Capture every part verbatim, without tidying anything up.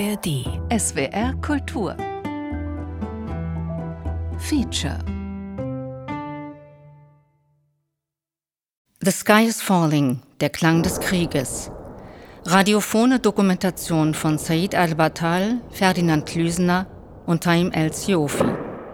R D. S W R Kultur. Feature. The Sky is Falling, der Klang des Krieges. Radiophone Dokumentation von Said al-Batal, Ferdinand Lüsener und Taim el-Siofi.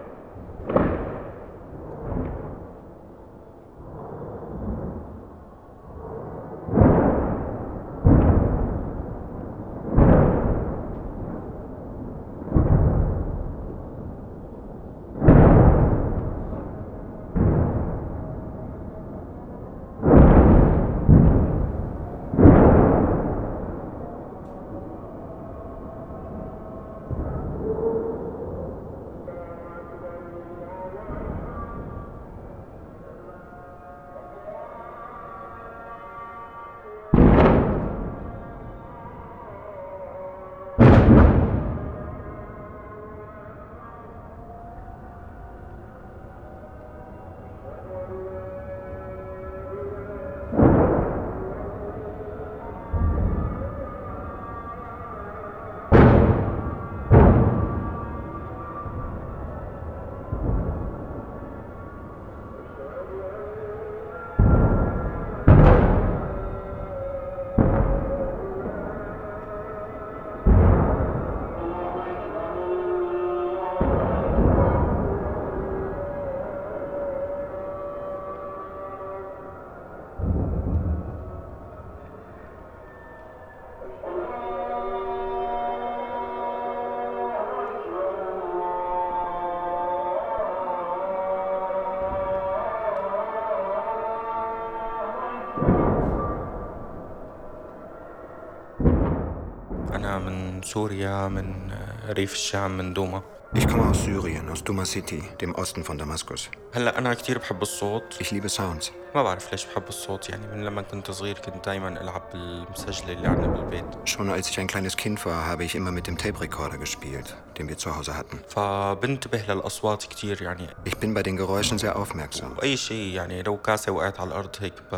أنا من سوريا من ريف الشام من دوما. Ich komme aus Syrien, aus Duma City, dem Osten von Damaskus. هلا أنا كتير بحب الصوت. Ich liebe Sounds. ما بعرف ليش بحب الصوت، يعني من لما كنت صغير كنت دايما ألعب بالمسجلة اللي عندنا بالبيت. Schon als ich ein kleines Kind war, habe ich immer mit dem Tape-Recorder gespielt, den wir zu Hause hatten. فبنتبه للأصوات كتير يعني. Ich bin bei den Geräuschen sehr aufmerksam. أي شيء يعني لو كاسة وقعت على الأرض هيك ب...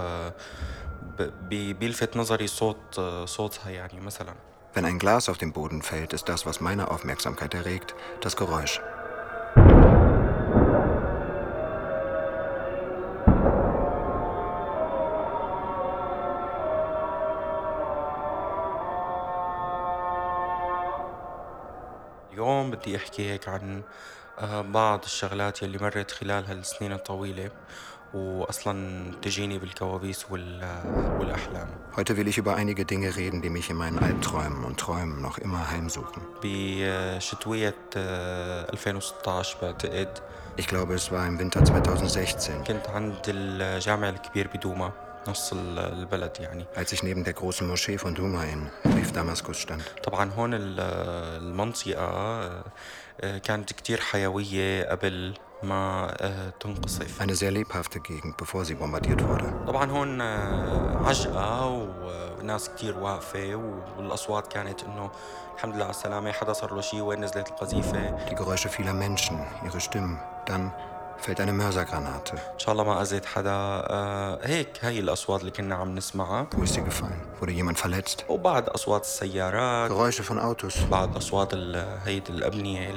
ب... بيلفت نظري صوت صوتها يعني مثلا. Wenn ein Glas auf den Boden fällt, ist das, was meine Aufmerksamkeit erregt, das Geräusch. اليوم بدي أحكي هيك عن بعض الشغلات يلي مرت خلال هالسنين الطويلة وأصلاً تجيني بالكوابيس والأحلام. Heute will ich über einige Dinge reden, die mich in meinen Albträumen und Träumen noch immer heimsuchen. بشتوية ألفين وستة عشر بعتقد. Ich glaube, es war im Winter zwanzig sechzehn. كنت عند الجامع الكبير بدوما نص البلد يعني. Als ich neben der großen Moschee von Duma in Rief Damaskus stand. طبعاً هون المنطقة كانت كتير حيوية قبل ما تنقصف. Eine sehr lebhafte Gegend, bevor sie bombardiert wurde. طبعاً هون عجقة وناس كتير واقفة والأصوات كانت إنه الحمد لله على السلامة، حدا صار له شيء، وين نزلت القذيفة. Die Geräusche vieler Menschen, ihre Stimmen. Dann fällt eine Mörsergranate. إن شاء الله ما أذيت حدا. هيك هاي الأصوات اللي كنا عم نسمعها. Wo ist sie gefallen? Wurde jemand verletzt? وبعد أصوات السيارات. Geräusche von Autos. بعد أصوات هيد الأبنية.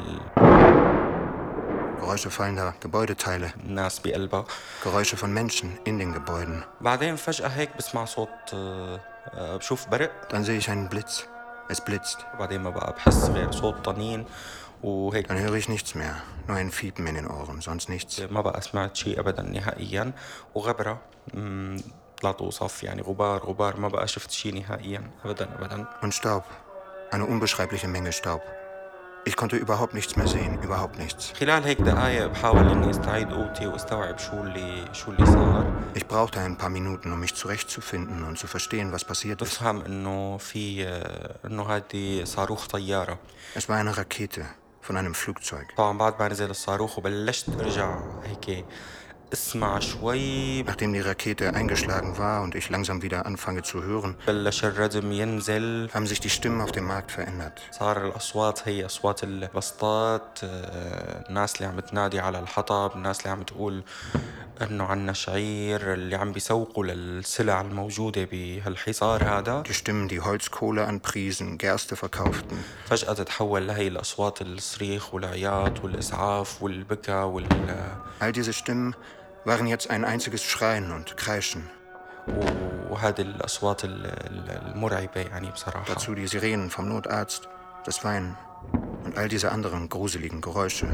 Geräusche fallender Gebäudeteile. الناس بقلبها. Geräusche von Menschen in den Gebäuden. بعدين فجأة هيك بسمع صوت، بشوف برق. Dann sehe ich einen Blitz. Es blitzt. بعدين ما بقى بحس غير صوت طنين وهيك. Dann höre ich nichts mehr. Nur ein Fiepen in den Ohren, sonst nichts. ما بقى سمعت شيء أبدا نهائيا، وغبرة لا توصف يعني، غبار غبار، ما بقى شفت شيء نهائيا أبدا أبدا. Und Staub. Eine unbeschreibliche Menge Staub. Ich konnte überhaupt nichts mehr sehen, überhaupt nichts. خلال هيك دقائق بحاول إني استعيد قوتي واستوعب شو اللي شو اللي صار. Ich brauchte ein paar Minuten, um mich zurechtzufinden und zu verstehen, was passiert ist. بفهم إنه في إنه هذه صاروخ طيارة. Es war eine Rakete von einem Flugzeug. طبعا بعد ما نزل الصاروخ وبلشت أرجع هيك اسمع شوي. Nachdem die Rakete eingeschlagen war und ich langsam wieder anfange zu hören, بلش الردم ينزل. haben sich die Stimmen auf dem Markt verändert. صار الأصوات هي أصوات البسطات، الناس اللي عم تنادي على الحطب، الناس اللي عم تقول إنه عنا شعير اللي عم بيسوقوا للسلع الموجودة بهالحصار هذا. Die Stimmen, die Holzkohle anpriesen, Gerste verkauften. فجأة تتحول لهي الأصوات الصريخ والعياط والإسعاف والبكا وال All diese Stimmen waren jetzt ein einziges Schreien und Kreischen. وهذه الأصوات ال- ال- المرعبة يعني بصراحة. Dazu die Sirenen vom Notarzt, das Weinen und all diese anderen gruseligen Geräusche.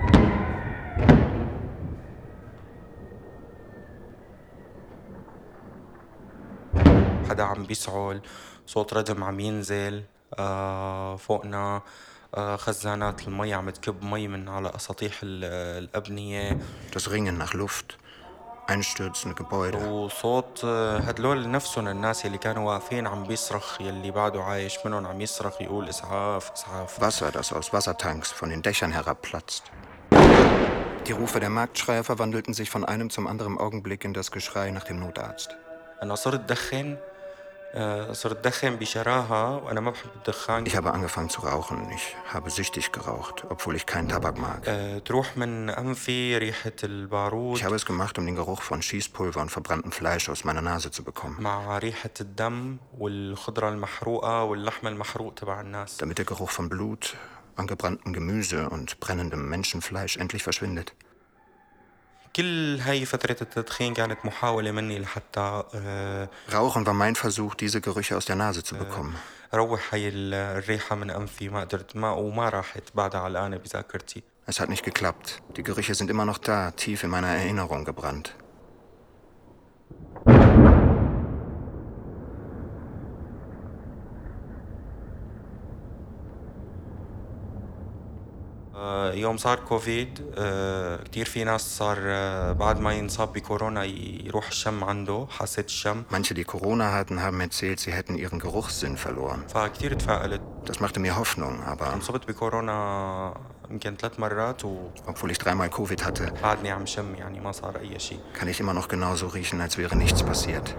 حدا عم بيسعل، صوت ردم عم ينزل آه فوقنا، آه خزانات المي عم تكب مي من على أساطيح ال- الأبنية، Das Ringen nach Luft, einstürzende Gebäude. وصوت آه، هدلول نفسهم الناس اللي كانوا واقفين عم بيصرخ، يلي بعده عايش منهم عم يصرخ يقول إسعاف إسعاف. Wasser, das aus Wassertanks von den Dächern herabplatzt. Die Rufe der Marktschreier verwandelten sich von einem zum anderen Augenblick in das Geschrei nach dem Notarzt. أنا صرت دخن آه، صرت دخن بشراهة وأنا ما بحب الدخان. Ich habe angefangen zu rauchen. Ich habe süchtig geraucht, obwohl ich keinen Tabak mag. آه، تروح من أنفي ريحة البارود Ich habe es gemacht, um den Geruch von Schießpulver und verbranntem Fleisch aus meiner Nase zu bekommen. مع ريحة الدم والخضرة المحروقة واللحم المحروق تبع الناس. Damit der Geruch von Blut, angebranntem Gemüse und brennendem Menschenfleisch endlich verschwindet. كل هاي فترة التدخين كانت محاولة مني لحتى آه، Rauchen war mein Versuch, diese Gerüche aus der Nase zu bekommen. روح هاي ال- الريحة من أنفي. ما قدرت ما وما راحت بعدها علقانة بذاكرتي. Es hat nicht geklappt. Die Gerüche sind immer noch da, tief in meiner Erinnerung gebrannt. آه، يوم صار كوفيد آه، كتير في ناس صار آه، بعد ما ينصاب بكورونا يروح الشم عنده حاسة الشم. Manche, die Corona hatten, haben erzählt, sie hätten ihren Geruchssinn verloren. فكتير تفائلت. Das machte mir Hoffnung, aber انصبت بكورونا يمكن ثلاث مرات obwohl ich dreimal Covid hatte, وبعدني عم شم يعني ما صار أي شيء. kann ich immer noch genauso riechen, als wäre nichts passiert.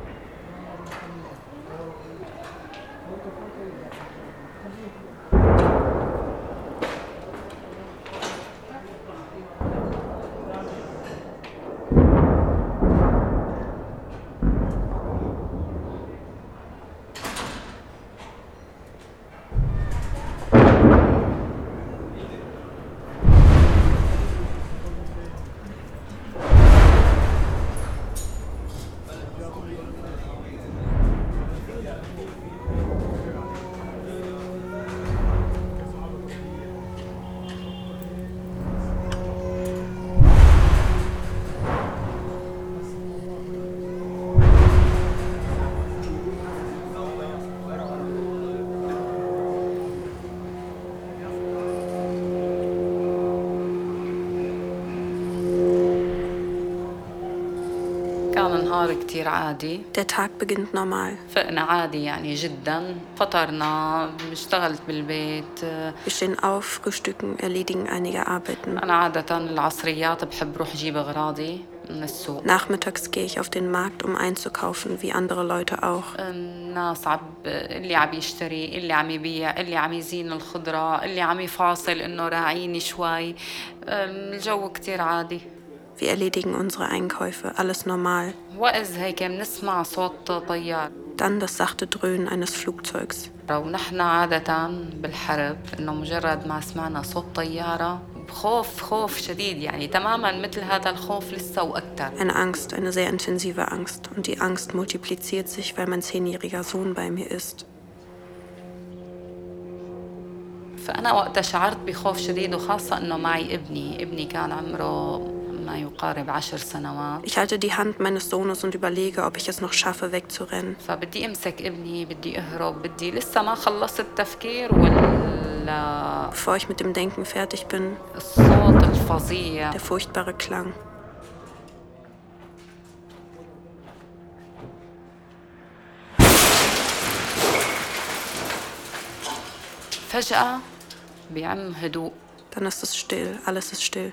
كان نهار كتير عادي. Der Tag beginnt normal. فقنا عادي يعني جدا، فطرنا، اشتغلت بالبيت. Wir stehen auf, frühstücken, erledigen einige Arbeiten. أنا عادة العصريات بحب روح جيب أغراضي من السوق. Nachmittags gehe ich auf den Markt, um einzukaufen, wie andere Leute auch. الناس عم اللي عم يشتري، اللي عم يبيع، اللي عم يزين الخضرة، اللي عم يفاصل إنه راعيني شوي. الجو كتير عادي. Wir erledigen unsere Einkäufe, alles normal. وإذ هيك بنسمع صوت طيار. Dann das sachte Dröhnen eines Flugzeugs. ونحن عادة بالحرب إنه مجرد ما سمعنا صوت طيارة خوف خوف شديد يعني تماما مثل هذا الخوف لسه وأكثر. Eine Angst, eine sehr intensive Angst. Und die Angst multipliziert sich, weil mein zehnjähriger Sohn bei mir ist. فأنا وقتها شعرت بخوف شديد، وخاصة إنه معي ابني ابني كان عمره ما يقارب عشر سنوات. Ich halte die Hand meines Sohnes und überlege, ob ich es noch schaffe, wegzurennen. فبدي أمسك ابني، بدي أهرب، بدي لسه ما خلصت التفكير ولا Bevor ich mit dem Denken fertig bin, الصوت الفظيع. der furchtbare Klang. فجأة بيعم هدوء. Dann ist es still, alles ist still.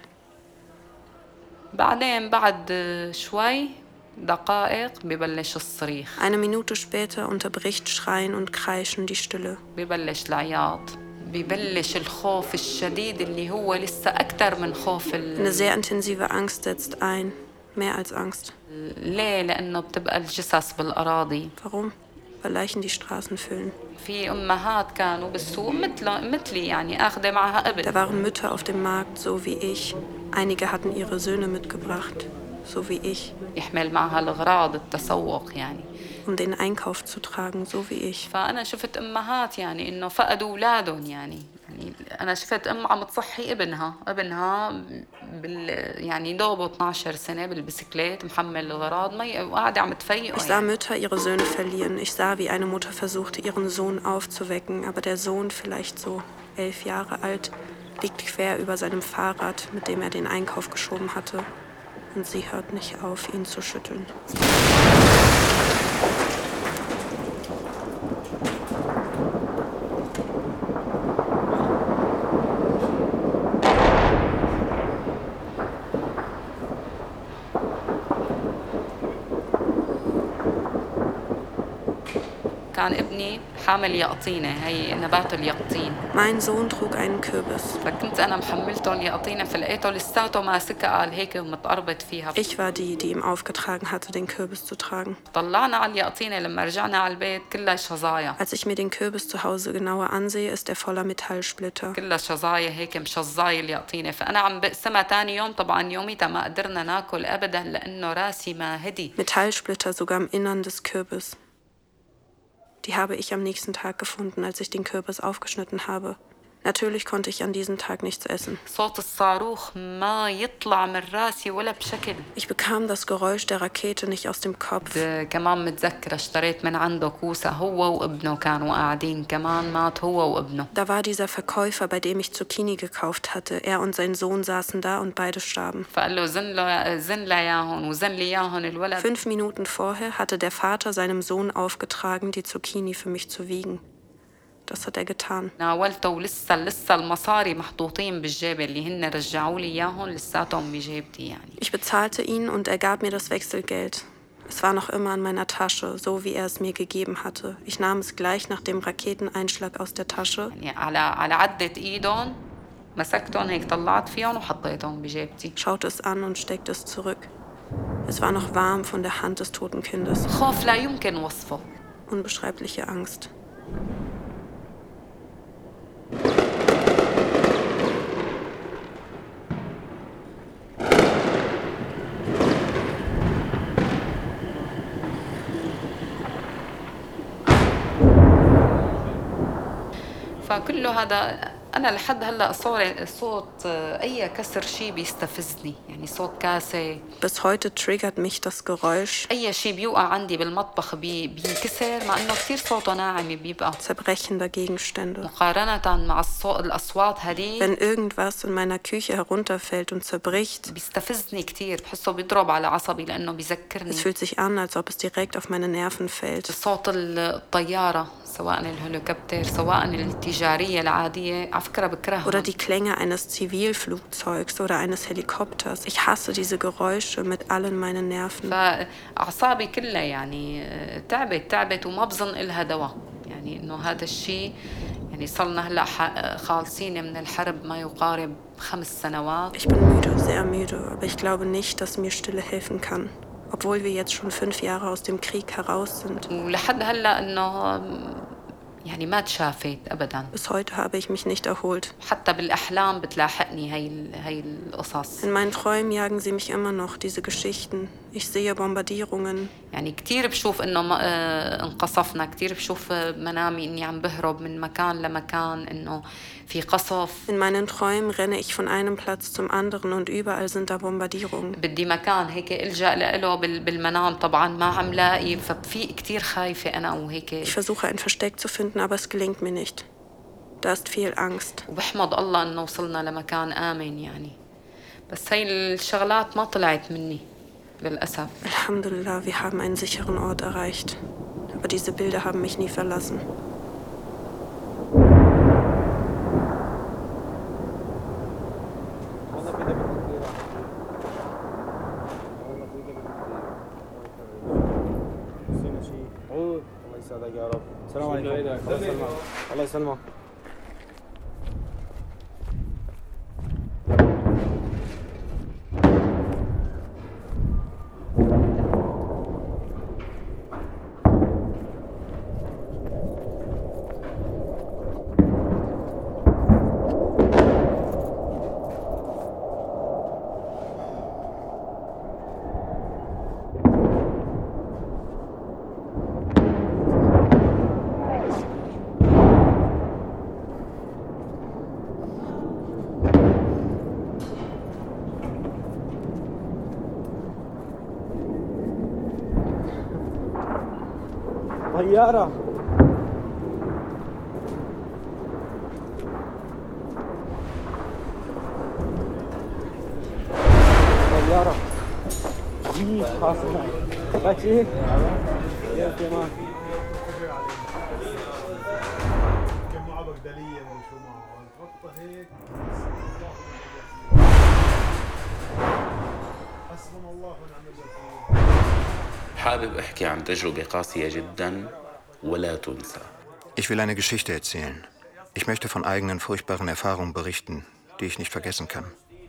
بعدين بعد شوي دقائق ببلش الصريخ. Eine Minute später unterbricht Schreien und Kreischen die Stille. ببلش العياط، ببلش الخوف الشديد اللي هو لسه أكتر من خوف Eine ال... sehr intensive Angst setzt ein. Mehr als Angst. ليه؟ لأنه بتبقى الجثث بالأراضي. Warum? Weil Leichen die Straßen füllen. في أمهات كانوا بالسوق مثل مثلي يعني آخذة معها ابن. Da waren Mütter auf dem Markt, so wie ich. Einige hatten ihre Söhne mitgebracht, so wie ich. يحمل معها الأغراض التسوق يعني. Um den Einkauf zu tragen, so wie ich. فأنا شفت أمهات يعني إنه فقدوا أولادهم يعني. يعني أنا شفت أم عم تصحي ابنها، ابنها بال يعني دوبه اثنعش سنة بالبسكليت محمل الأغراض ما وقاعدة عم تفيقه. Ich sah Mütter ihre Söhne verlieren. Ich sah, wie eine Mutter versuchte, ihren Sohn aufzuwecken, aber der Sohn, vielleicht so elf Jahre alt, liegt quer über seinem Fahrrad, mit dem er den Einkauf geschoben hatte. Und sie hört nicht auf, ihn zu schütteln. كان ابني حامل يقطينة، هي نبات اليقطين. Mein Sohn trug einen Kürbis. فكنت أنا محملته اليقطينة فلقيته لساته ماسكها قال هيك ومتقربت فيها. Ich war die, die ihm aufgetragen hatte, den Kürbis zu tragen. طلعنا على اليقطينة لما رجعنا على البيت كلها شظايا. Als ich mir den Kürbis zu Hause genauer ansehe, ist er voller Metallsplitter. كلها شظايا هيك مشظاية اليقطينة، فأنا عم بقسمها تاني يوم طبعا يوميتها ما قدرنا ناكل أبدا لأنه راسي ما هدي. Metallsplitter sogar im Innern des Kürbis. Die habe ich am nächsten Tag gefunden, als ich den Kürbis aufgeschnitten habe. Natürlich konnte ich an diesem Tag nichts essen. صوت الصاروخ ما يطلع من راسي ولا بشكل. Ich bekam das Geräusch der Rakete nicht aus dem Kopf. كمان متذكرة اشتريت من عنده كوسة هو وابنه كانوا قاعدين كمان مات هو وابنه. Da war dieser Verkäufer, bei dem ich Zucchini gekauft hatte. Er und sein Sohn saßen da und beide starben. فقال له زن له زن لي اياهم وزن لي اياهم الولد. Fünf Minuten vorher hatte der Vater seinem Sohn aufgetragen, die Zucchini für mich zu wiegen. Das hat er getan. ناولته ولسه لسه المصاري محطوطين بالجيب اللي هن رجعوا لي اياهم لساتهم بجيبتي يعني. Ich bezahlte ihn und er gab mir das Wechselgeld. Es war noch immer in meiner Tasche, so wie er es mir gegeben hatte. Ich nahm es gleich nach dem Raketeneinschlag aus der Tasche. يعني على على عدة ايدهم مسكتهم هيك طلعت فيهم وحطيتهم بجيبتي. Schaute es an und steckte es zurück. Es war noch warm von der Hand des toten Kindes. خوف لا يمكن وصفه. Unbeschreibliche Angst. فكل هذا أنا لحد هلا صوري صوت أي كسر شيء بيستفزني يعني صوت كاسة. Bis heute triggert mich das Geräusch. أي شيء بيوقع عندي بالمطبخ بي بينكسر مع إنه كتير صوته ناعم بيبقى. Zerbrechender Gegenstände. مقارنة مع الصوت الأصوات هذه. Wenn irgendwas in meiner Küche herunterfällt und zerbricht. بيستفزني كتير بحسه بيضرب على عصبي لأنه بيذكرني. Es fühlt sich an, als ob es direkt auf meine Nerven fällt. صوت الطيارة سواء الهليكوبتر سواء التجارية العادية. Oder die Klänge eines Zivilflugzeugs oder eines Helikopters. Ich hasse diese Geräusche mit allen meinen Nerven. فأعصابي كلها يعني تعبت تعبت وما بظن إلها دواء يعني إنه هذا الشيء يعني صلنا هلا خالصين من الحرب ما يقارب خمس سنوات. Ich bin müde, sehr müde, aber ich glaube nicht, dass mir Stille helfen kann, obwohl wir jetzt schon fünf Jahre aus dem Krieg heraus sind. ولحد هلا إنه يعني ما تشافت أبداً. Bis heute habe ich mich nicht erholt. حتى بالأحلام بتلاحقني هاي هاي القصص. In meinen Träumen jagen sie mich immer noch, diese Geschichten. Ich sehe Bombardierungen. يعني كتير بشوف إنه انقصفنا، كتير بشوف منامي إني عم بهرب من مكان لمكان، إنه في قصف. In meinen Träumen renne ich von einem Platz zum anderen und überall sind da Bombardierungen. بدي مكان هيك ألجأ له بالمنام طبعاً ما عم لاقي ففي كتير خايفة أنا وهيك. Ich versuche ein Versteck zu finden, aber es gelingt mir nicht. Da ist viel Angst. وبحمد الله إنه وصلنا لمكان آمن يعني. بس هاي الشغلات ما طلعت مني للأسف. Alhamdulillah, wir haben einen sicheren Ort erreicht. Aber diese Bilder haben mich nie verlassen. السلام عليكم. الله يسلمك. طيارة. طيارة. وي حاصلة. ماشي. يا تمام. كم معه بغدادية ولا شو معه؟ تحطها هيك. حسبنا الله ونعم الوكيل. حابب أحكي عن تجربة قاسية جدا ولا تنسى. Ich will eine Geschichte erzählen. Ich möchte von eigenen furchtbaren Erfahrungen berichten, die ich nicht vergessen kann.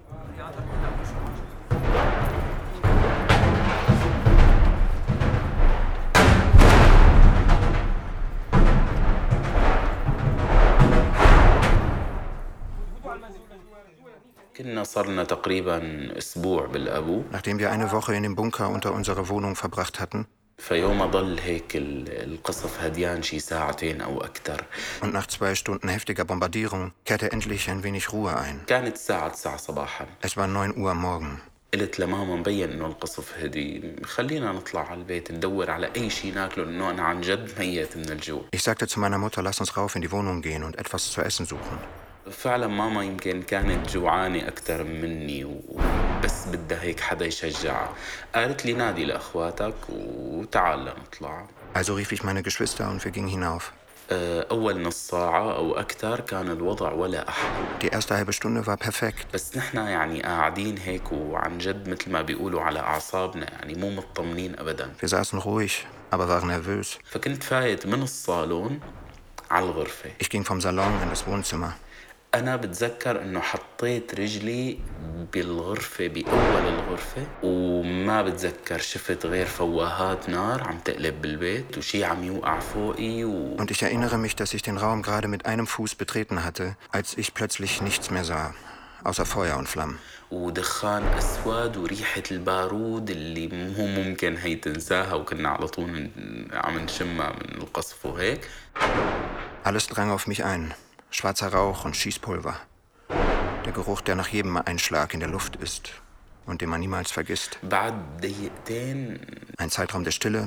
كنا صرنا تقريبا أسبوع بالأبو. Nachdem wir eine Woche in dem Bunker unter unserer Wohnung verbracht hatten, فيوم ضل هيك القصف هديان شي ساعتين أو أكثر. Und nach zwei Stunden heftiger Bombardierung kehrte endlich ein wenig Ruhe ein. كانت الساعة تسعة صباحا. Es war neun Uhr am Morgen. قلت لماما مبين إنه القصف هدي، خلينا نطلع على البيت ندور على أي شي ناكله إنه أنا عن جد ميت من الجوع. Ich sagte zu meiner Mutter, lass uns rauf in die Wohnung gehen und etwas zu essen suchen. فعلا ماما يمكن كانت جوعانة أكتر مني وبس بدها هيك حدا يشجعها. قالت لي نادي لأخواتك وتعال نطلع. Also rief ich meine Geschwister und wir gingen hinauf. أول نص ساعة أو أكتر كان الوضع ولا أحلى. Die erste halbe Stunde war perfekt. بس نحن يعني قاعدين هيك وعن جد مثل ما بيقولوا على أعصابنا، يعني مو مطمنين أبدا. Wir saßen ruhig, aber waren nervös. فكنت فايت من الصالون على الغرفة. Ich ging vom Salon in das Wohnzimmer. أنا بتذكر إنه حطيت رجلي بالغرفة بأول الغرفة، وما بتذكر شفت غير فواهات نار عم تقلب بالبيت وشي عم يوقع فوقي و... Und ich erinnere mich, dass ich den Raum gerade mit einem Fuß betreten hatte, als ich plötzlich nichts mehr sah, außer Feuer und Flammen. ودخان أسود وريحة البارود اللي مو ممكن هي تنساها، وكنا على طول عم نشمها من القصف وهيك. Alles drang auf mich ein. Schwarzer Rauch und Schießpulver. Der Geruch, der nach jedem Einschlag in der Luft ist und den man niemals vergisst. بعد دقيقتين Ein Zeitraum der Stille.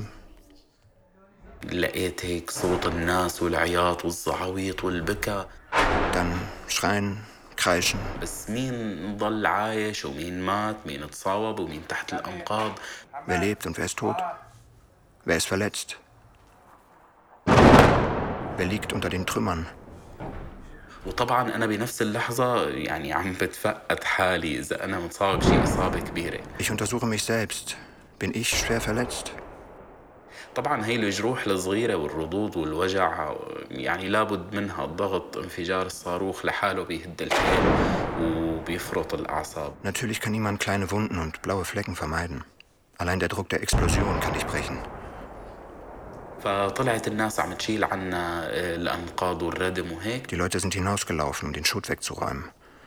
لقيت هيك صوت الناس والعياط والزعاويط والبكا. Dann Schreien, Kreischen. بس مين ضل عايش ومين مات، مين اتصاوب ومين تحت الأنقاض. Wer lebt und wer ist tot? Wer ist verletzt? Wer liegt unter den Trümmern? وطبعا أنا بنفس اللحظة يعني عم بتفقد حالي إذا أنا مصاب شيء إصابة كبيرة. Ich untersuche mich selbst. Bin ich schwer verletzt? طبعا هي الجروح الصغيرة والردود والوجع يعني لابد منها. الضغط، انفجار الصاروخ لحاله بيهد الحيل وبيفرط الأعصاب. Natürlich kann niemand kleine Wunden und blaue Flecken vermeiden. Allein der Druck der Explosion kann dich brechen. فطلعت الناس عم تشيل عنا الأنقاض والردم وهيك. Die Leute sind hinausgelaufen, um den Schutt wegzuräumen.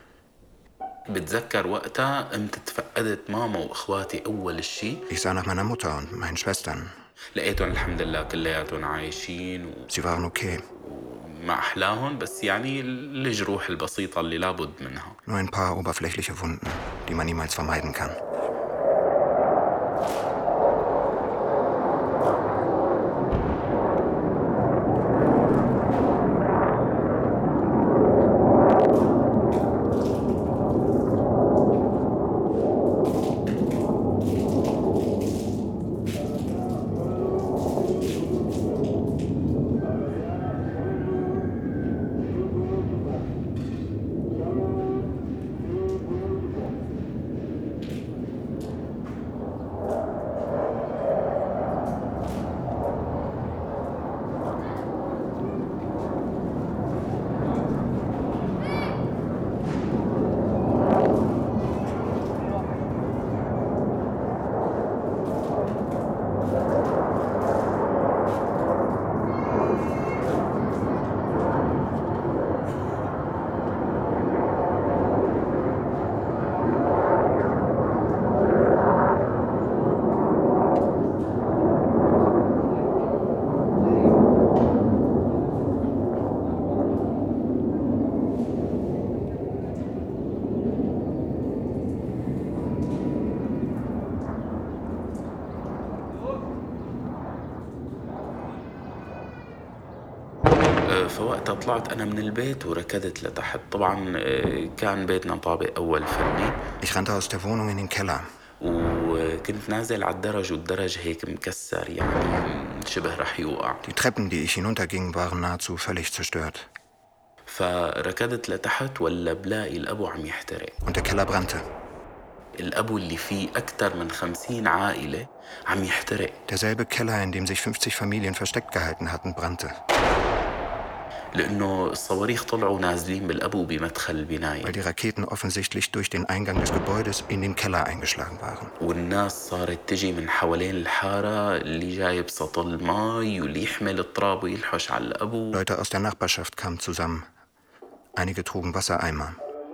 بتذكر وقتها قمت تفقدت ماما وإخواتي أول الشي. Ich sah nach meiner Mutter und meinen Schwestern. لقيتهم الحمد لله كلياتهم عايشين و... Sie waren okay. ما أحلاهم، بس يعني الجروح البسيطة اللي لابد منها. Nur ein paar oberflächliche Wunden, die man niemals vermeiden kann. فوقتها طلعت أنا من البيت وركضت لتحت. طبعا كان بيتنا طابق أول فني. Ich rannte aus der Wohnung in den Keller. وكنت نازل على الدرج والدرج هيك مكسر يعني شبه رح يوقع. Die Treppen, die ich hinunterging, waren nahezu völlig zerstört. فركضت لتحت ولا بلاقي الأبو عم يحترق. Und der Keller brannte. الأبو اللي فيه أكثر من خمسين عائلة عم يحترق. Derselbe Keller, in dem sich fünfzig Familien versteckt gehalten hatten, brannte. لأنه الصواريخ طلعوا نازلين بالأبو بمدخل البناية. Weil die Raketen offensichtlich durch den Eingang des Gebäudes in den Keller eingeschlagen waren. والناس صارت تجي من حوالين الحارة، اللي جايب سطل ماي واللي يحمل التراب ويلحش على الأبو. Leute aus der Nachbarschaft kamen zusammen. Einige trugen Wassereimer.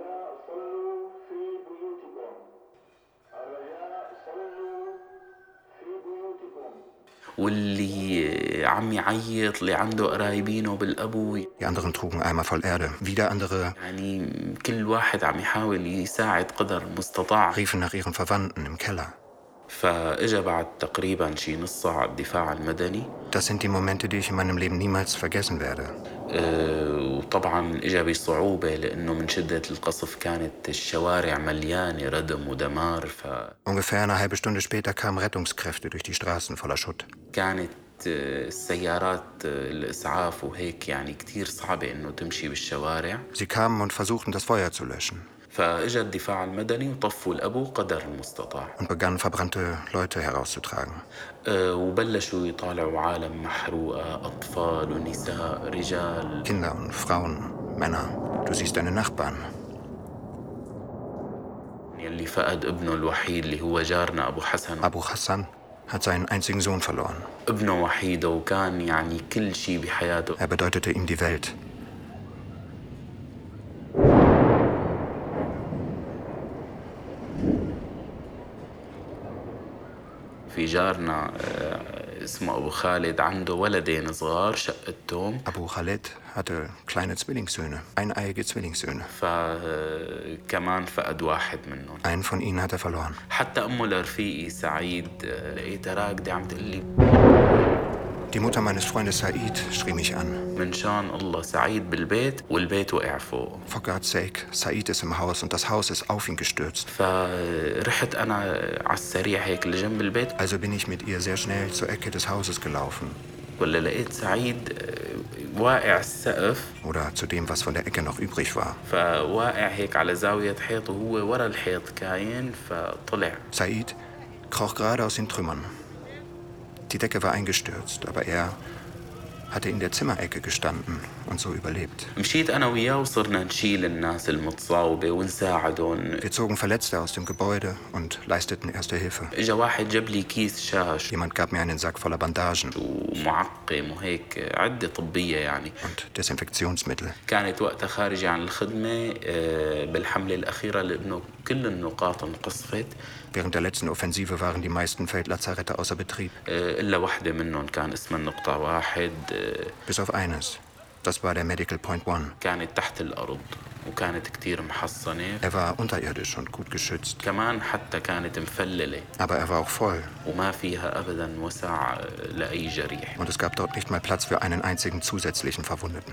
واللي عم يعيط اللي عنده قرايبينه بالأبو. Die anderen trugen Eimer voll Erde. Wieder andere يعني كل واحد عم يحاول يساعد قدر المستطاع. riefen nach ihren Verwandten im Keller. فإجا بعد تقريبا شي نص ساعة الدفاع المدني. Das sind die Momente, die ich in meinem Leben niemals vergessen werde. أه وطبعا إجا بصعوبة لأنه من شدة القصف كانت الشوارع مليانة ردم ودمار. ف Ungefähr eine halbe Stunde später kamen Rettungskräfte durch die Straßen voller Schutt. كانت السيارات الإسعاف وهيك يعني كتير صعبة إنه تمشي بالشوارع. Sie kamen und versuchten, das Feuer zu löschen. فإجا الدفاع المدني وطفوا الأبو قدر المستطاع. Und begannen, verbrannte Leute herauszutragen. أه وبلشوا يطالعوا عالم محروقة، أطفال ونساء، رجال. Kinder und Frauen, Männer. Du siehst deine Nachbarn. اللي فقد ابنه الوحيد اللي هو جارنا أبو حسن. Abu Hassan hat seinen einzigen Sohn verloren. ابنه وحيده وكان يعني كل شيء بحياته. Er bedeutete ihm die Welt. في جارنا اسمه أبو خالد عنده ولدين صغار شقتهم. Abu Khalid hatte kleine Zwillingssöhne, eineiige Zwillingssöhne. فكمان فقد واحد منهم. Einen von ihnen hat er verloren. حتى أمه لرفيقي سعيد لقيتها راكدة عم تقلي. Die Mutter meines Freundes Said schrie mich an. من شان الله سعيد بالبيت والبيت وقع فوق. For God's sake, Said ist im Haus und das Haus ist auf ihn gestürzt. فرحت أنا على السريع هيك لجنب البيت. Also bin ich mit ihr sehr schnell zur Ecke des Hauses gelaufen. ولا لقيت سعيد واقع السقف. Oder zu dem, was von der Ecke noch übrig war. فواقع هيك على زاوية حيط وهو ورا الحيط كاين فطلع. Said kroch gerade aus den Trümmern. Die Decke war eingestürzt, aber er hatte in der Zimmerecke gestanden und so überlebt. مشيت أنا وياه وصرنا نشيل الناس المتصاوبة ونساعدهم. Wir zogen Verletzte aus dem Gebäude und leisteten erste Hilfe. إجا واحد جاب لي كيس شاش. Jemand gab mir einen Sack voller Bandagen. ومعقم وهيك عدة طبية يعني. Und Desinfektionsmittel. كانت وقتها خارجة عن الخدمة بالحملة الأخيرة لأنه كل النقاط انقصفت. Während der letzten Offensive waren die meisten Feldlazarette außer Betrieb. إلا واحدة منهم كان اسمها النقطة واحد. Bis auf eines. Das war der Medical Point One. كانت تحت الأرض وكانت كتير محصنة. Er war unterirdisch und gut geschützt. كمان حتى كانت مفللة. Aber er war auch voll. وما فيها أبدا وسع لأي جريح. Und es gab dort nicht mal Platz für einen einzigen zusätzlichen Verwundeten.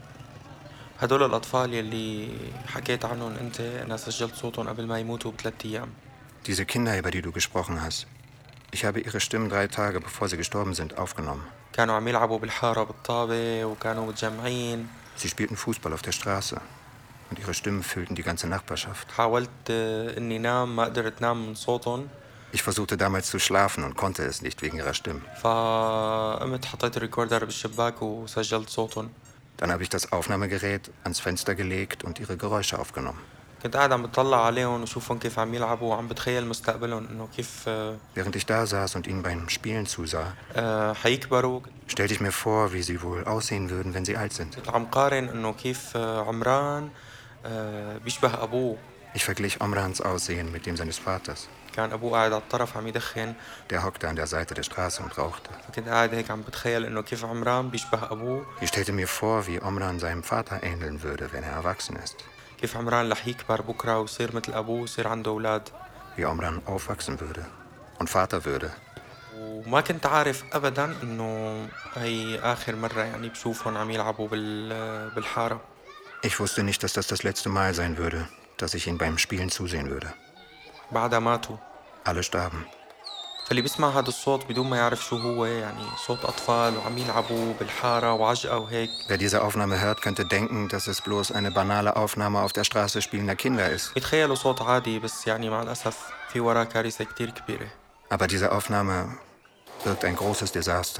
هدول الأطفال يلي حكيت عنهم أنت أنا سجلت صوتهم قبل ما يموتوا بثلاث أيام. Diese Kinder, über die du gesprochen hast. Ich habe ihre Stimmen drei Tage, bevor sie gestorben sind, aufgenommen. كانوا عم يلعبوا بالحارة بالطابة وكانوا متجمعين. Sie spielten Fußball auf der Straße und ihre Stimmen füllten die ganze Nachbarschaft. حاولت إني نام ما قدرت نام من صوتهم. Ich versuchte damals zu schlafen und konnte es nicht wegen ihrer Stimmen. فقمت حطيت الريكوردر بالشباك وسجلت صوتهم. Dann habe ich das Aufnahmegerät ans Fenster gelegt und ihre Geräusche aufgenommen. كنت قاعد عم بتطلع عليهم وشوفهم كيف عم يلعبوا وعم بتخيل مستقبلهم إنه كيف. Während ich da saß und ihnen beim Spielen zusah, حيكبروا. stellte ich mir vor, wie sie wohl aussehen würden, wenn sie alt sind. عم قارن إنه كيف عمران بيشبه أبوه. Ich verglich Omrans Aussehen mit dem seines Vaters. كان أبوه قاعد على الطرف عم يدخن. Der hockte an der Seite der Straße und rauchte. كنت قاعد هيك عم بتخيل إنه كيف عمران بيشبه أبوه. Ich stellte mir vor, wie Omran seinem Vater ähneln würde, wenn er erwachsen ist. كيف عمران رح يكبر بكرة ويصير مثل أبوه ويصير عنده أولاد. Wie Omran aufwachsen würde und Vater würde. وما كنت عارف أبداً إنه هي آخر مرة يعني بشوفهم عم يلعبوا بال- بالحارة. Ich wusste nicht, dass das das letzte Mal sein würde, dass ich ihnen beim Spielen zusehen würde. بعدها ماتوا. Alle starben. فاللي بيسمع هذا الصوت بدون ما يعرف شو هو يعني صوت أطفال وعم يلعبوا بالحارة وعجقة وهيك. Wer diese Aufnahme hört, könnte denken, dass es bloß eine banale Aufnahme auf der Straße spielender Kinder ist. يتخيلوا صوت عادي بس يعني مع الأسف في وراه كارثة كتير كبيرة. Aber diese Aufnahme birgt ein großes Desaster.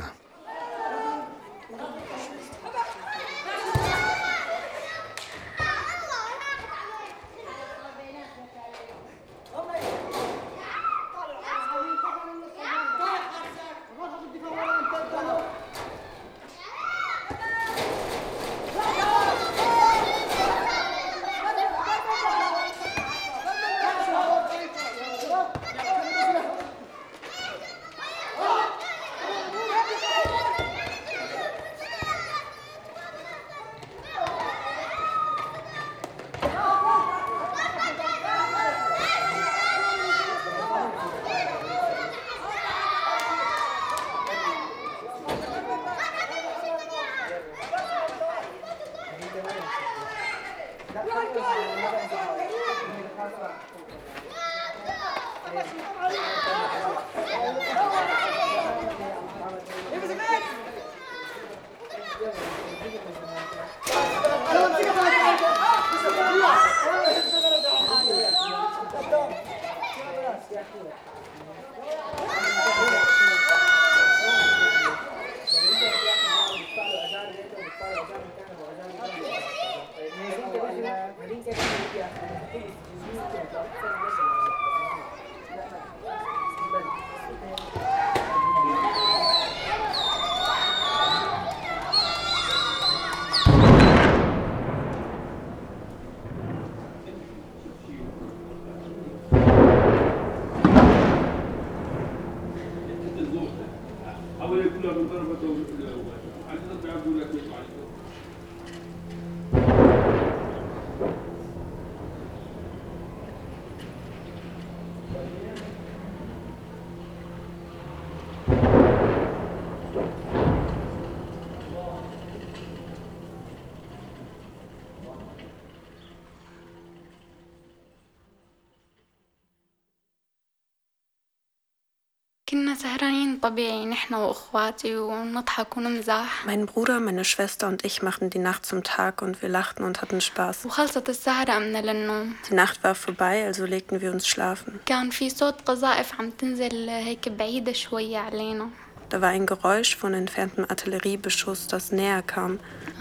كنا سهرانين طبيعي نحن وأخواتي ونضحك ونمزح. Mein Bruder, meine Schwester und ich machten die Nacht zum Tag und wir lachten und hatten Spaß. وخلصت السهرة قمنا للنوم. Die Nacht war vorbei, also legten wir uns schlafen. كان في صوت قذائف عم تنزل هيك بعيدة شوية علينا. Da war ein Geräusch von entferntem Artilleriebeschuss, das näher kam.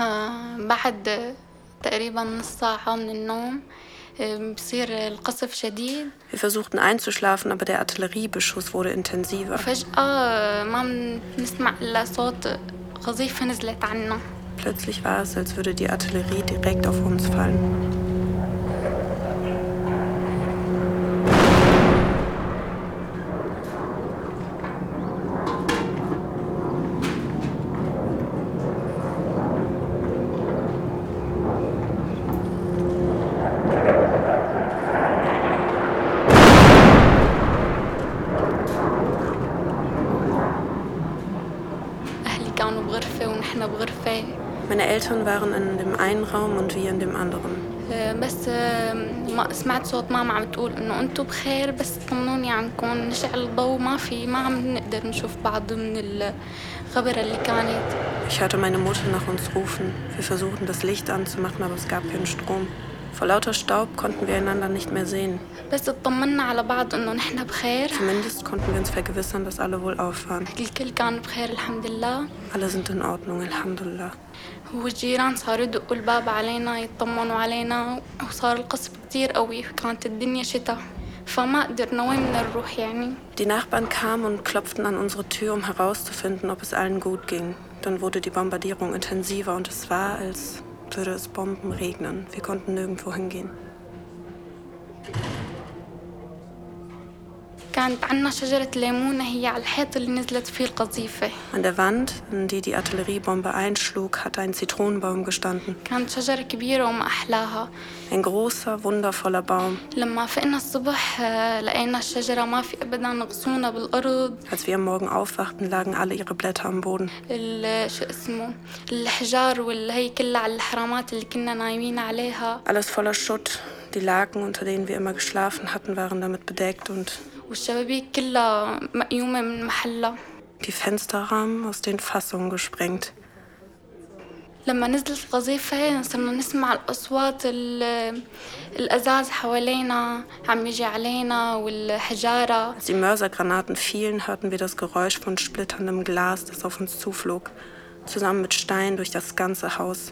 آه بعد تقريبا نص ساعة من النوم بصير القصف شديد. Wir versuchten einzuschlafen, aber der Artilleriebeschuss wurde intensiver. فجأة ما بنسمع إلا صوت قذيفة نزلت عنا. Plötzlich war es, als würde die Artillerie direkt auf uns fallen. Meine Eltern waren in dem einen Raum und wir in dem anderen. بس ما سمعت صوت ماما عم تقول إنه أنتوا بخير بس طمنوني عنكم نشعل الضوء ما في ما عم نقدر نشوف بعض من الغبرة اللي كانت. Ich hörte meine Mutter nach uns rufen. Wir versuchten das Licht anzumachen, aber es gab keinen Strom. Vor lauter Staub konnten wir einander nicht mehr sehen. بس اطمنا على بعض إنه نحن بخير. Zumindest konnten wir uns vergewissern, dass alle wohlauf waren. الكل كان بخير الحمد لله. Alle sind in Ordnung, Alhamdulillah. والجيران صاروا يدقوا الباب علينا يطمنوا علينا وصار القصف كتير قوي كانت الدنيا شتاء فما قدرنا وين بدنا نروح يعني. Die Nachbarn kamen und klopften an unsere Tür, um herauszufinden, ob es allen gut ging. Dann wurde die Bombardierung intensiver und es war, als würde es Bomben regnen. Wir konnten nirgendwo hingehen. كانت عنا شجرة ليمونة هي على الحيط اللي نزلت فيه القذيفة. An der Wand, in die die Artilleriebombe einschlug, hatte ein Zitronenbaum gestanden. كانت شجرة كبيرة وما أحلاها. Ein großer, wundervoller Baum. لما فقنا الصبح لقينا الشجرة ما في أبدا غصونة بالأرض. Als wir am Morgen aufwachten, lagen alle ihre Blätter am Boden. شو اسمه الحجار والهي كلها على الحرامات اللي كنا نايمين عليها. Alles voller Schutt. Die Laken, unter denen wir immer geschlafen hatten, waren damit bedeckt und والشبابيك كلها مقيومة من محلها. Die Fensterrahmen aus den Fassungen gesprengt. لما نزلت القذيفة صرنا نسمع الأصوات الأزاز حوالينا عم يجي علينا والحجارة. Als die Mörsergranaten fielen, hörten wir das Geräusch von splitterndem Glas, das auf uns zuflog, zusammen mit Steinen durch das ganze Haus.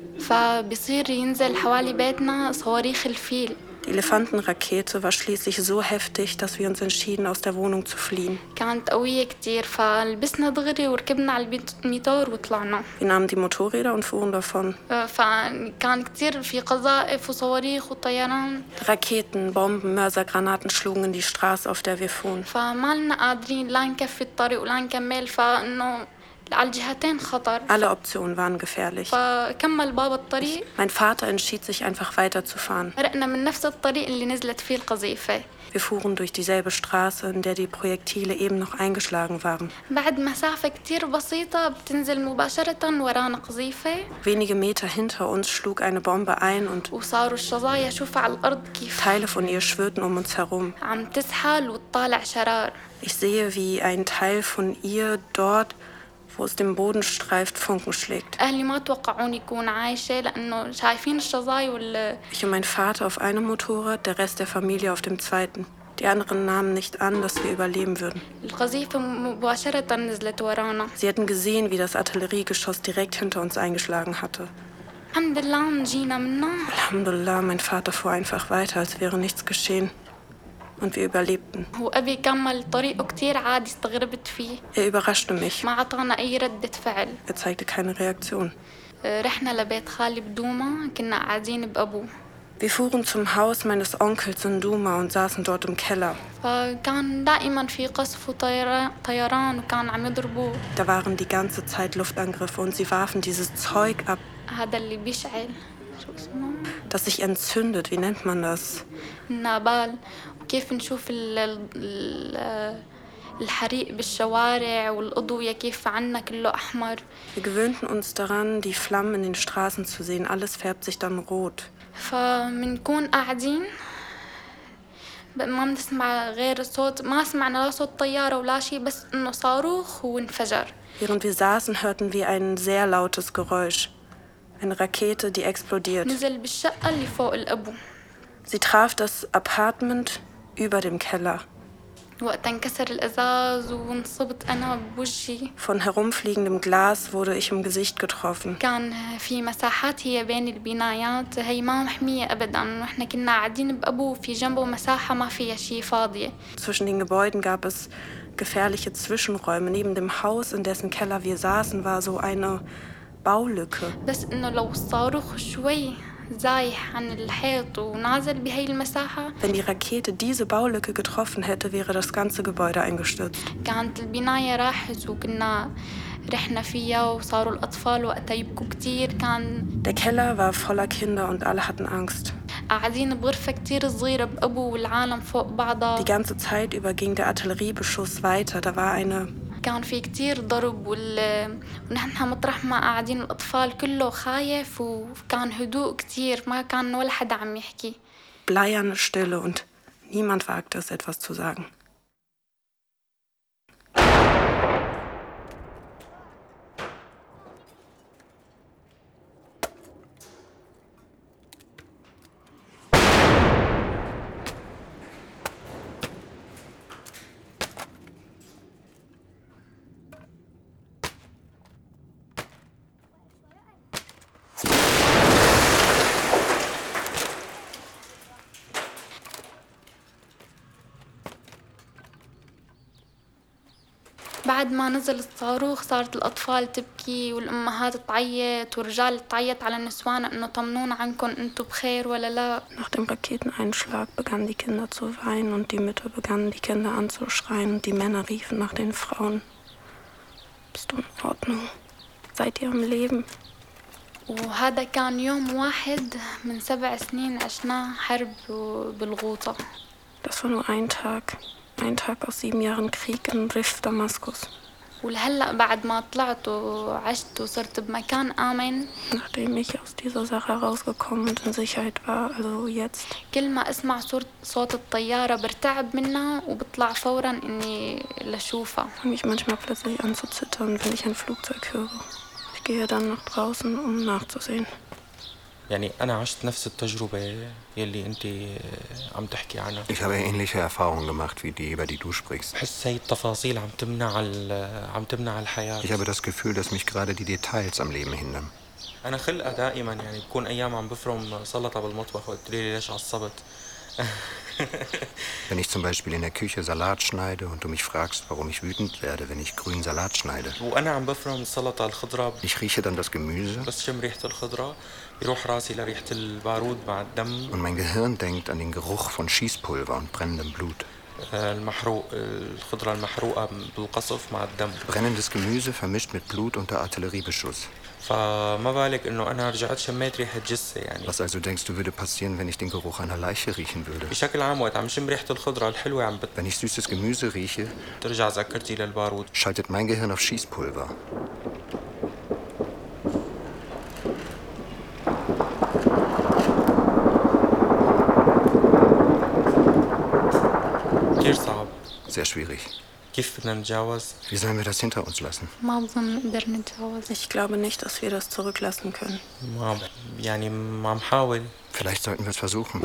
فبصير ينزل حوالي بيتنا صواريخ الفيل. Die Elefantenrakete war schließlich so heftig, dass wir uns entschieden, aus der Wohnung zu fliehen. كانت قوية كتير فلبسنا دغري وركبنا على الميتور وطلعنا. Wir nahmen die Motorräder und fuhren davon. فكان كتير في قذائف وصواريخ وطيران. Raketen, Bomben, Mörsergranaten schlugen in die Straße, auf der wir fuhren. فما لنا قادرين لا نكفي الطريق ولا نكمل فإنه على الجهتين خطر. Alle Optionen waren gefährlich. فكمل باب الطريق. Mein Vater entschied sich einfach weiterzufahren. مرقنا من نفس الطريق اللي نزلت فيه القذيفة. Wir fuhren durch dieselbe Straße, in der die Projektile eben noch eingeschlagen waren. بعد مسافة كتير بسيطة بتنزل مباشرة ورانا قذيفة. Wenige Meter hinter uns schlug eine Bombe ein und وصاروا الشظايا شوف على الأرض كيف. Teile von ihr schwirrten um uns herum. عم تزحل وتطالع شرار. Ich sehe, wie ein Teil von ihr dort, wo es den Boden streift, Funken schlägt. أهلي ما توقعوني يكون عايشة لأنه شايفين الشظايا وال. Ich und mein Vater auf einem Motorrad, der Rest der Familie auf dem zweiten. Die anderen nahmen nicht an, dass wir überleben würden. القذيفة مباشرة نزلت ورانا. Sie hatten gesehen, wie das Artilleriegeschoss direkt hinter uns eingeschlagen hatte. الحمد لله نجينا منه. Alhamdulillah, mein Vater fuhr einfach weiter, als wäre nichts geschehen. Und wir überlebten. وأبي كمل طريقه كتير عادي استغربت فيه. Er überraschte mich. ما عطانا أي ردة فعل. Er zeigte keine Reaktion. رحنا لبيت خالي بدوما كنا قاعدين بأبوه. Wir fuhren zum Haus meines Onkels in Duma und saßen dort im Keller. فكان دائما في قصف وطيران وكان عم يضربوا. Da waren die ganze Zeit Luftangriffe und sie warfen dieses Zeug ab. هذا اللي بيشعل. شو اسمه؟ Das sich entzündet, wie nennt man das? النابال. كيف نشوف الحريق بالشوارع والأضوية كيف عنا كله أحمر. Wir gewöhnten uns daran, die Flammen in den Straßen zu sehen. Alles färbt sich dann rot. فمنكون قاعدين ما بنسمع غير صوت ما سمعنا لا صوت طيارة ولا شيء بس إنه صاروخ وانفجر. Während wir saßen, hörten wir ein sehr lautes Geräusch. Eine Rakete, die explodiert. نزل بالشقة اللي فوق الأبو. Sie traf das Apartment über dem Keller. وقت انكسر الإزاز وانصبت أنا بوجهي. Von herumfliegendem Glas wurde ich im Gesicht getroffen. كان في مساحات هي بين البنايات هي ما محمية أبداً وإحنا كنا قاعدين بأبو في جنبه مساحة ما فيها شيء فاضية. Zwischen den Gebäuden gab es gefährliche Zwischenräume. Neben dem Haus, in dessen Keller wir saßen, war so eine Baulücke. بس إنه لو الصاروخ شوي زايح عن الحيط ونازل بهي المساحة. Wenn die Rakete diese Baulücke getroffen hätte, wäre das ganze Gebäude eingestürzt. كانت البناية راحت وكنا رحنا فيها وصاروا الأطفال وقتها يبكوا كتير. كان Der Keller war voller Kinder und alle hatten Angst. قاعدين بغرفة كتير صغيرة بأبو والعالم فوق بعضها. Die ganze Zeit über ging der Artilleriebeschuss weiter. Da war eine كان في كتير ضرب وال... ونحن مطرح ما قاعدين الأطفال كله خايف وكان هدوء كتير ما كان ولا حدا عم يحكي. Bleierne Stille und niemand wagte es, etwas zu sagen. بعد ما نزل الصاروخ صارت الأطفال تبكي والأمهات تعيط والرجال تعيط على النسوان إنه طمنونا عنكم أنتوا بخير ولا لا. Nach dem Raketeneinschlag begannen die Kinder zu weinen und die Mütter begannen die Kinder anzuschreien und die Männer riefen nach den Frauen. Bist du in Ordnung? Seid ihr am Leben? وهذا كان يوم واحد من سبع سنين عشناه حرب بالغوطة. Das war nur ein Tag. Ein Tag aus sieben Jahren Krieg in Rif, Damaskus. ولهلأ بعد ما طلعت وعشت وصرت بمكان آمن. Nachdem ich aus dieser Sache rausgekommen und in Sicherheit war, also jetzt. كل ما أسمع صوت الطيارة برتعب منها وبطلع فوراً إني لشوفها. Fange ich manchmal plötzlich an zu zittern, wenn ich ein Flugzeug höre. Ich gehe dann nach draußen, um nachzusehen. يعني أنا عشت نفس التجربة يلي أنت عم تحكي عنها. Ich habe ähnliche Erfahrungen gemacht wie die, über die du sprichst. بحس هي التفاصيل عم تمنع عم تمنع الحياة. Ich habe das Gefühl, dass mich gerade die Details am Leben hindern. أنا خلقة دائما يعني بكون أيام عم بفرم سلطة بالمطبخ وقلت لي ليش عصبت. Wenn ich zum Beispiel in der Küche Salat schneide und du mich fragst, warum ich wütend werde, wenn ich grünen Salat schneide. وأنا عم بفرم السلطة الخضرة. Ich rieche dann das Gemüse. بس شم ريحة الخضرة يروح راسي لريحة البارود مع الدم. Und mein Gehirn denkt an den Geruch von Schießpulver und brennendem Blut. المحروق الخضرة المحروقة بالقصف مع الدم. Brennendes Gemüse vermischt mit Blut unter Artilleriebeschuss. فما بالك إنه أنا رجعت شميت ريحة جثة يعني. Was also denkst du, würde passieren, wenn ich den Geruch einer Leiche riechen würde? بشكل عام وقت عم شم ريحة الخضرة الحلوة عم بت. Wenn ich süßes Gemüse rieche, ترجع ذاكرتي للبارود. schaltet mein Gehirn auf Schießpulver. كثير صعب. Sehr schwierig. كيف بدنا نتجاوز؟ Wie sollen wir das hinter uns lassen? ما بظن نقدر نتجاوز. Ich glaube nicht, dass wir das zurücklassen können. ما يعني عم حاول. Vielleicht sollten wir es versuchen.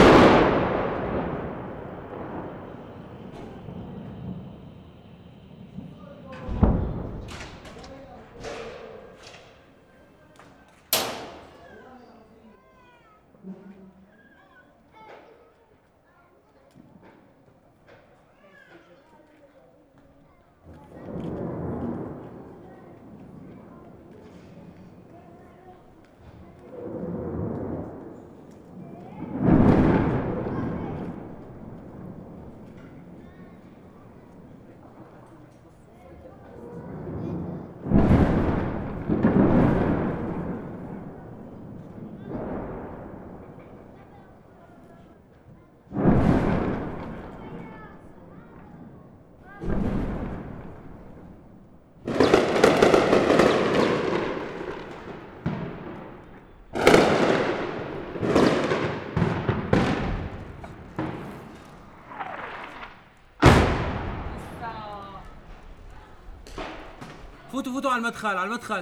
فوتوا فوتوا على المدخل على المدخل.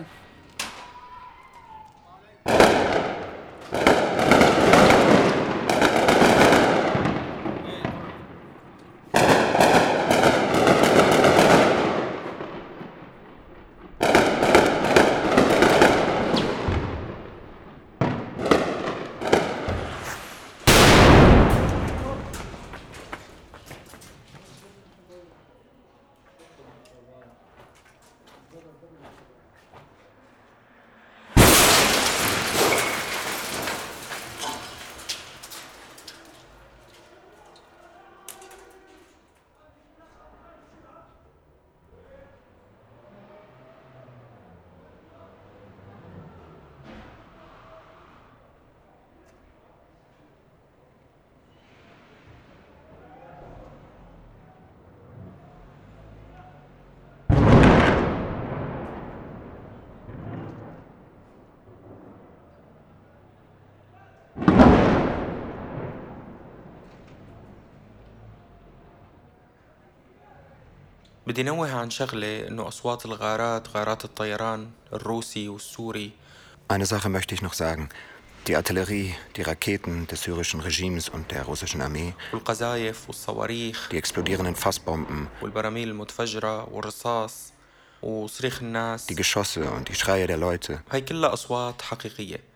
بدي نوه عن شغلة إنه أصوات الغارات غارات الطيران الروسي والسوري. Eine Sache möchte ich noch sagen. Die Artillerie, die Raketen des syrischen Regimes und der russischen Armee, والقذايف والصواريخ die explodierenden Fassbomben, والبراميل المتفجرة والرصاص وصريخ الناس, die Geschosse und die Schreie der Leute, هاي كلها أصوات حقيقية.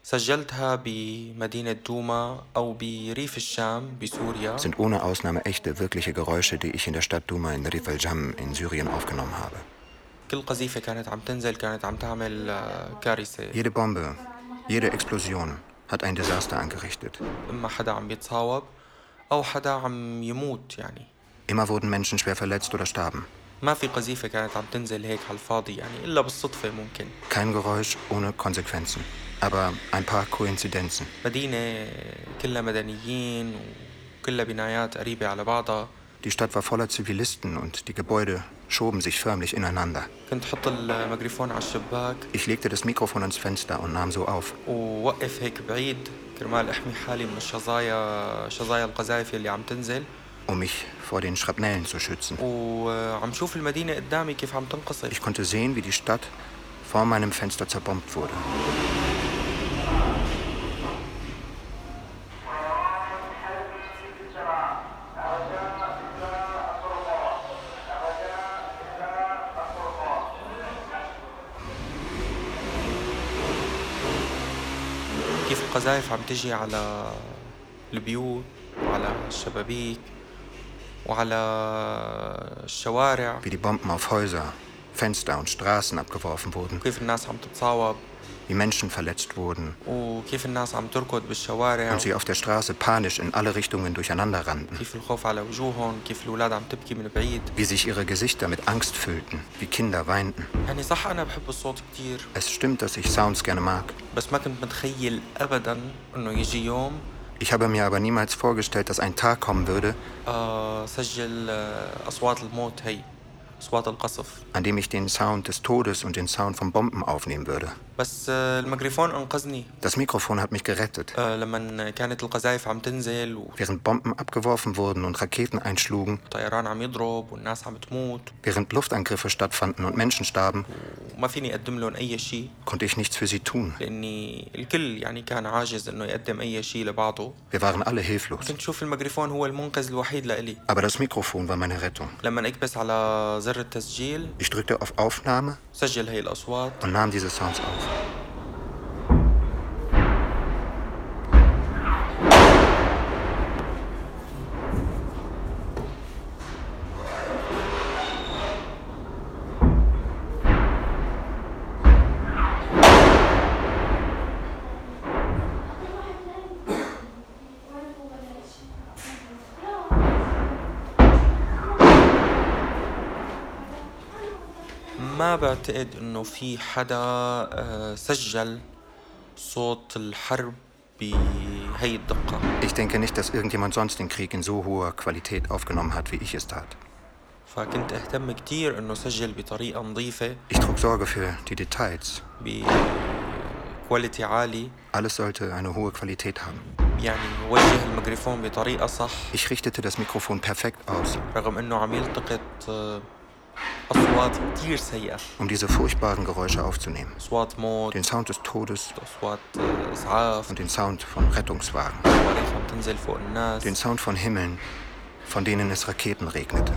سجلتها بمدينة دوما أو بريف الشام بسوريا. Sind ohne Ausnahme echte, wirkliche Geräusche, die ich in der Stadt Duma in Rif al-Jam in Syrien aufgenommen habe. كل قذيفة كانت عم تنزل كانت عم تعمل كارثة. Jede Bombe, jede Explosion hat ein Desaster angerichtet. إما حدا عم بيتصاوب أو حدا عم يموت يعني. Immer wurden Menschen schwer verletzt oder starben. ما في قذيفة كانت عم تنزل هيك على الفاضي يعني إلا بالصدفة ممكن. Kein Geräusch ohne Konsequenzen, aber ein paar Koinzidenzen. مدينة كلها مدنيين وكلها بنايات قريبة على بعضها. Die Stadt war voller Zivilisten und die Gebäude schoben sich förmlich ineinander. كنت حط الميكروفون على الشباك. Ich legte das Mikrofon ans Fenster und nahm so auf. ووقف هيك بعيد كرمال احمي حالي من الشظايا شظايا القذائف اللي عم تنزل. Um mich vor den Schrapnellen zu schützen. وعم شوف المدينة قدامي كيف عم تنقصف. Ich konnte sehen, wie die Stadt vor meinem Fenster zerbombt wurde. كيف القذائف عم تجي على البيوت وعلى الشبابيك وعلى الشوارع. Wie die Bomben auf Häuser, Fenster und Straßen abgeworfen wurden. كيف الناس عم تتصاوب. Wie Menschen verletzt wurden. وكيف الناس عم تركض بالشوارع. Und sie auf der Straße panisch in alle Richtungen durcheinander rannten. كيف الخوف على وجوههم، كيف الأولاد عم تبكي من بعيد. Wie sich ihre Gesichter mit Angst füllten, wie Kinder weinten. يعني صح أنا بحب الصوت كتير. Es stimmt, dass ich Sounds gerne mag. بس ما كنت متخيل أبداً إنه يجي يوم. Ich habe mir aber niemals vorgestellt, dass ein Tag kommen würde, آه سجل أصوات الموت هي. أصوات القصف. An dem ich den Sound des Todes und den Sound von Bomben aufnehmen würde. بس الميكروفون أنقذني. Das Mikrofon hat mich gerettet. لما كانت القذائف عم تنزل و... Während Bomben abgeworfen wurden und Raketen einschlugen. الطيران عم يضرب والناس عم تموت. Während Luftangriffe stattfanden und Menschen starben. وما فيني أقدم لهم أي شيء. Konnte ich nichts für sie tun. لأني الكل يعني كان عاجز إنه يقدم أي شيء لبعضه. Wir waren alle hilflos. كنت شوف الميكروفون هو المنقذ الوحيد لإلي. Aber das Mikrofon war meine Rettung. لما أكبس على زر التسجيل. Ich drückte auf Aufnahme. سجل هي الأصوات. Und nahm diese Sounds auf. ما بعتقد إنه في حدا سجل صوت الحرب بهي الدقة. Ich denke nicht, dass irgendjemand sonst den Krieg in so hoher Qualität aufgenommen hat, wie ich es tat. فكنت أهتم كتير إنه سجل بطريقة نظيفة. Ich trug Sorge für die Details. بكواليتي عالي. Alles sollte eine hohe Qualität haben. يعني وجه الميكروفون بطريقة صح. Ich richtete das Mikrofon perfekt aus. رغم إنه عم يلتقط أصوات كتير سيئة. Um diese furchtbaren Geräusche aufzunehmen. أصوات موت. Den Sound des Todes. أصوات إسعاف. Und den Sound von Rettungswagen. صواريخ عم تنزل فوق الناس. Den Sound von Himmeln, von denen es Raketen regnete.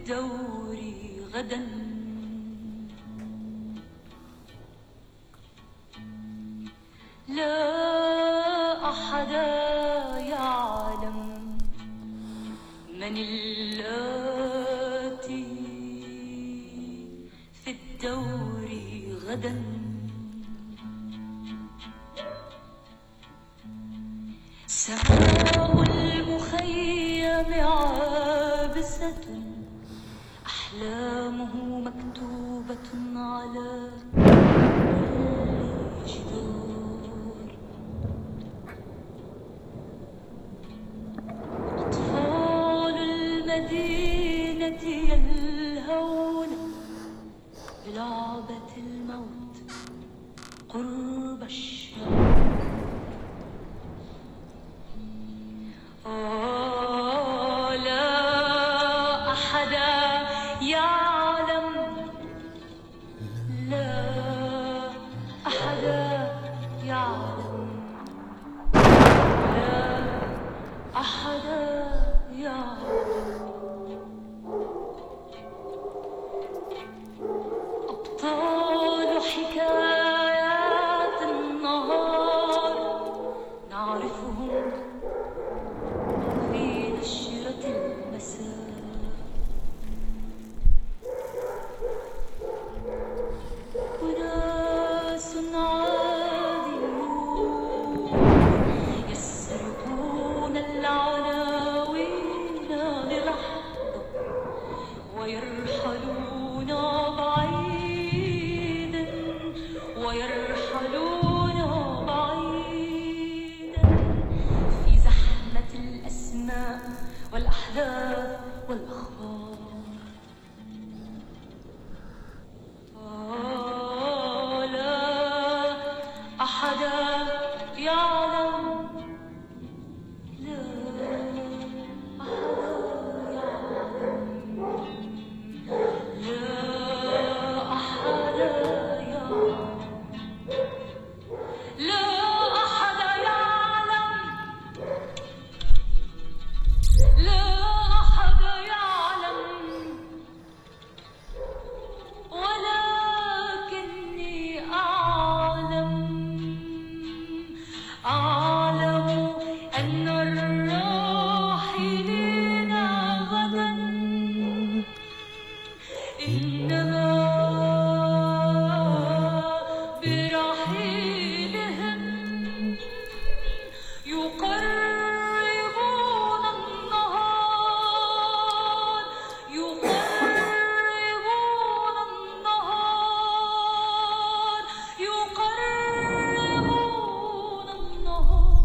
الدور غدا لا أحد يعلم من اللاتي في الدور غدا سماء المخيم عابسة أحلامه مكتوبة على الجدار أطفال المدينة يلهون بلعبة الموت قرب الشام آه لا أحد يعلم لا أحد يعلم لا أحد يعلم أبطال حكايات النهار نعرفهم في نشرة المساء وناس عاديون يسرقون العناوين للحظة ويرحلون بعيدا ويرحلون بعيدا في زحمة الأسماء والأحداث والأخبار آه لا أحد يعلم لا أحد يعلم لا أحد يعلم لا أحد يعلم لا أحد يعلم ولكني أعلم أعلم أن الراحلين غدا إنما برحيلهم يقربون النهار يقربون النهار يقربون النهار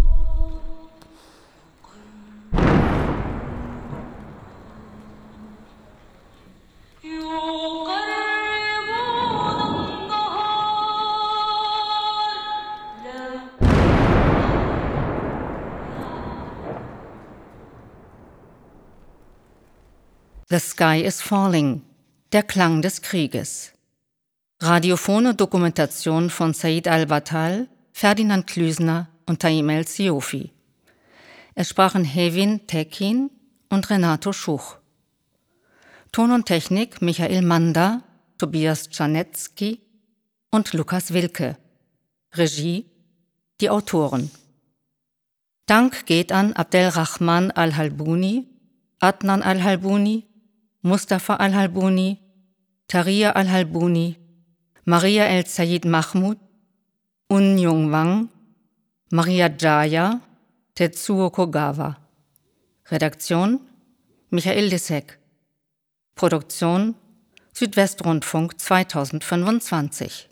يقربون النهار لا The Sky is Falling, der Klang des Krieges. Radiophone Dokumentation von Said Al-Battal, Ferdinand Klüsner und Taim El-Siofi. Es sprachen Hevin Tekin und Renato Schuch. Ton und Technik Michael Manda, Tobias Czarnecki und Lukas Wilke. Regie die Autoren. Dank geht an Abdelrahman Al-Halbouni, Adnan Al-Halbouni, Mustafa Al-Halbouni, Taria Al-Halbouni, Maria El-Sayed Mahmoud, Un Jung Wang, Maria Jaya, Tetsuo Kogawa. Redaktion Michael Lissek. Produktion Südwestrundfunk zweitausendfünfundzwanzig.